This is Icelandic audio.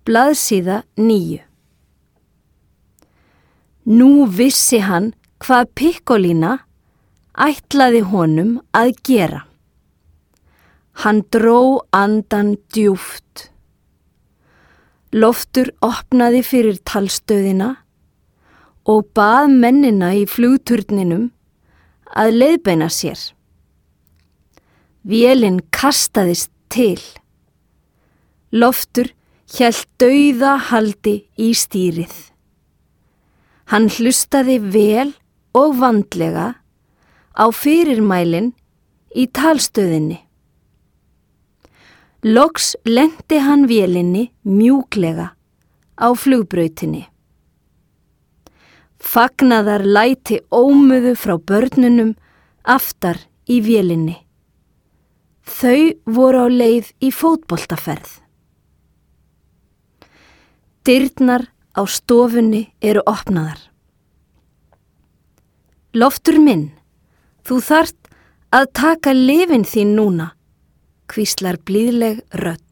Blaðsíða 9. Nú vissi hann hvað Pikkolína ætlaði honum að gera. Hann dró andan djúpt. Loftur opnaði fyrir talstöðina og bað mennina í flugturninum að leiðbeina sér. Vélin kastaðist til. Loftur hélt dauðahaldi í stýrið. Hann hlustaði vel og vandlega á fyrirmælin í talstöðinni. Loks lenti hann vélinni mjúklega á flugbrautinni. Fagnaðarlæti ómuðu frá börnunum aftar í vélinni. Þau voru á leið í fótboltaferð. Dyrnar á stofunni eru opnaðar. Loftur minn, þú þarft að taka lyfin þín núna, hvíslar blíðleg rödd.